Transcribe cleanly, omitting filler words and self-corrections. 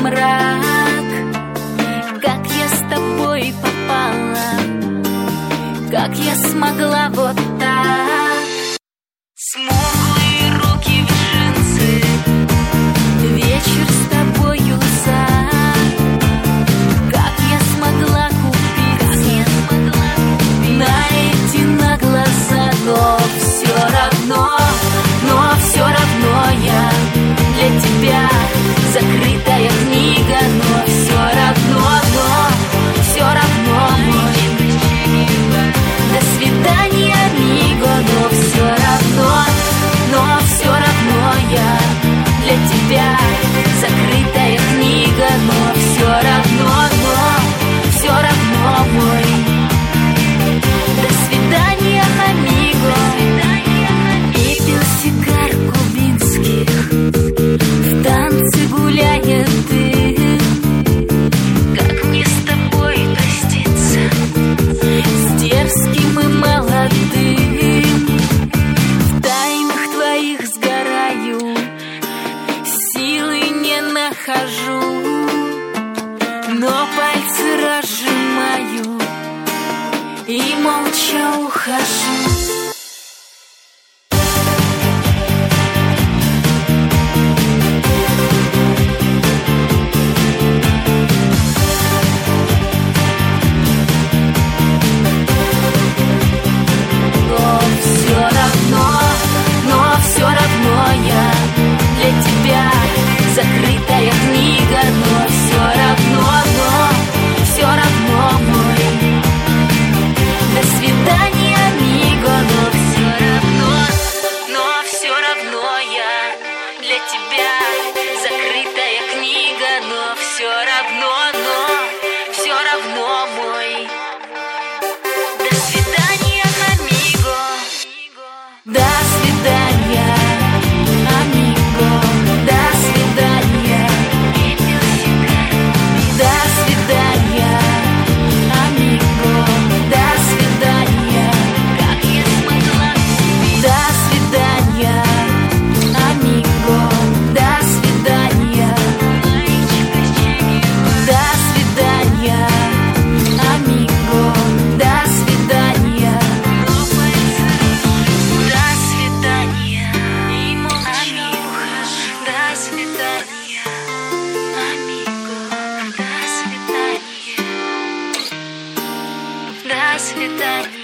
мрак. Как я с тобой попала, как я смогла вот так. Смуглые руки в джинсы, вечер с тобою за. Как я смогла купиться на эти на глаза, но все равно я для тебя закрытая книга, но все равно мой. До свидания, амиго, но все равно я для тебя закрытая книга, но все равно мой. До свидания, амиго. И пил сигар кубинских, в танце гуляя ты. Как мне с тобой проститься, с дерзким и молодым? В тайнах твоих сгораю, силы не нахожу, но пальцы разжимаю и молча ухожу. Закрытая книга, но все равно мой. До свидания, амиго, но все равно я для тебя закрытая книга, но все равно мой. До свидания, амиго. До свидания, амиго. До свидания. До свидания, амиго. До свидания. Как я смогла. До свидания, амиго. До свидания. До свидания, амиго. До свидания. До свидания, амиго. До свидания, амиго. До свидания. До свидания.